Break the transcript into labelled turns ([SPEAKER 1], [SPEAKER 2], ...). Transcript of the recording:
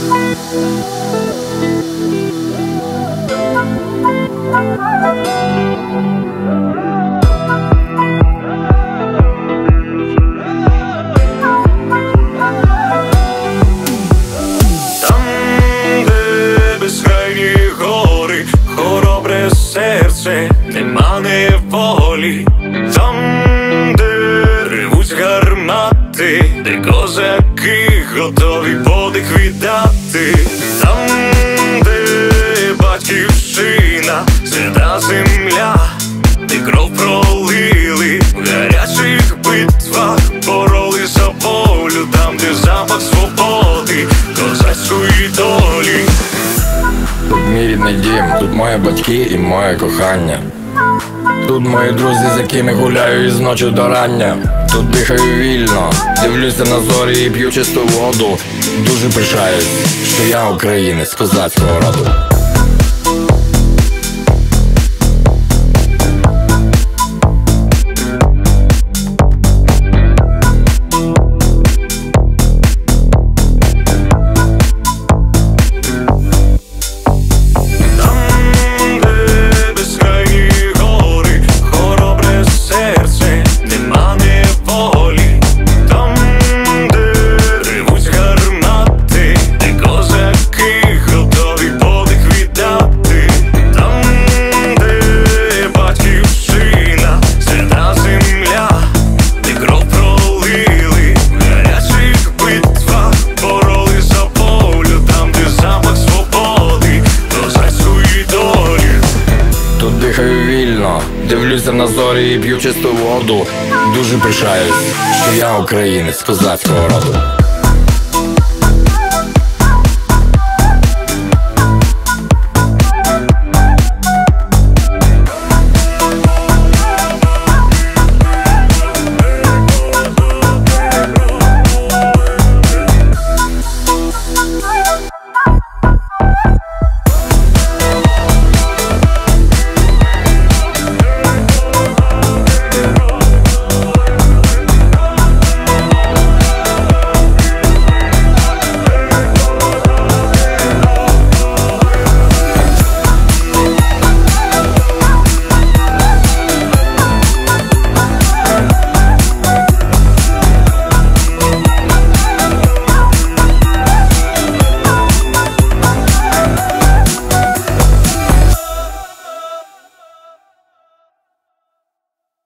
[SPEAKER 1] Серце нема неволі, там, де ревуть гармати, де козаки готові подих віддати, там, де батьківщина, свята земля, де кров пролили, в гарячих битвах боролись за волю, там, де запах свободи, козацької долі.
[SPEAKER 2] Тут мій рідний дім, тут мої батьки і моє кохання. Тут мої друзі, з якими гуляю із ночі до рання. Тут дихаю вільно, дивлюся на зорі і п'ю чисту воду. Дуже пишаюсь, що я українець козацького роду. Дихаю вільно, дивлюся на зорі і п'ю чисту воду. Дуже пишаюсь, що я українець козацького роду.